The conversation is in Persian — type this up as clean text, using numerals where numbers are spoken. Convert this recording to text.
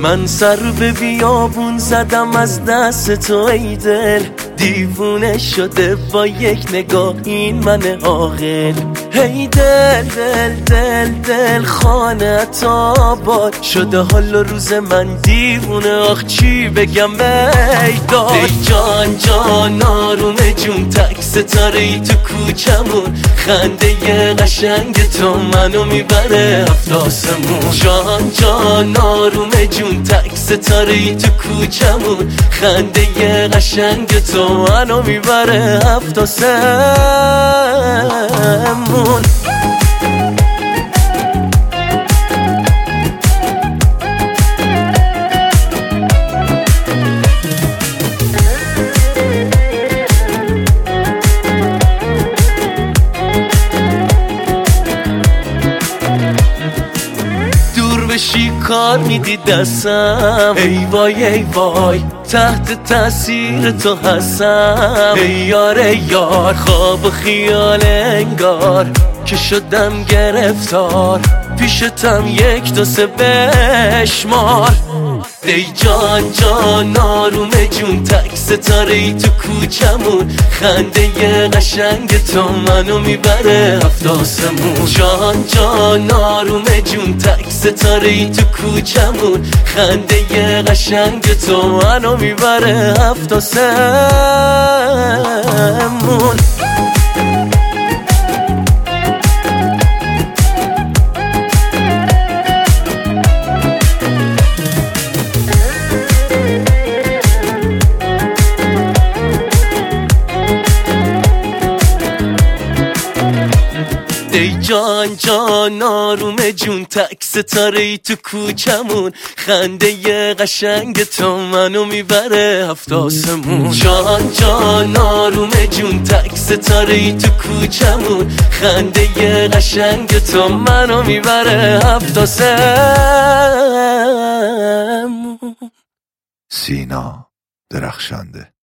من سر به بیابون زدم از دست تو ای دل، دیوونه شده با یک نگاه این من عاقل. هی دل دل دل دل خانت آباد شده حال و روز من دیوونه، آخ چی بگم بیداد. ای جان جان آروم جون تک ستاره ای تو کوچمون، خنده قشنگ تو منو میبره هفت آسمون. جان جان آروم جون تک ستاره ای تو کوچمون، خنده قشنگ تو منو میبره هفت آسمون. کار میدی دستم، ای وای ای وای تحت تاثیر تو هستم. ای یار ای یار خواب و خیال انگار که شدم گرفتار، پیشتم یک دو سه بشمار. ای جان جان آروم جون تک ستاره ای تو کوچمون، خنده قشنگ تو منو میبره هفت آسمون. جان جان آروم جون تک ستاره ای تو کوچمون، خنده قشنگ تو منو میبره هفت آسمون. ای جان جان آروم جون تک ستاره ای تو کوچمون، خنده قشنگ تو منو میبره هفت آسمون. جان جان آروم جون تک ستاره ای تو کوچمون، خنده قشنگ تو منو میبره هفت آسمون. سینا درخشنده.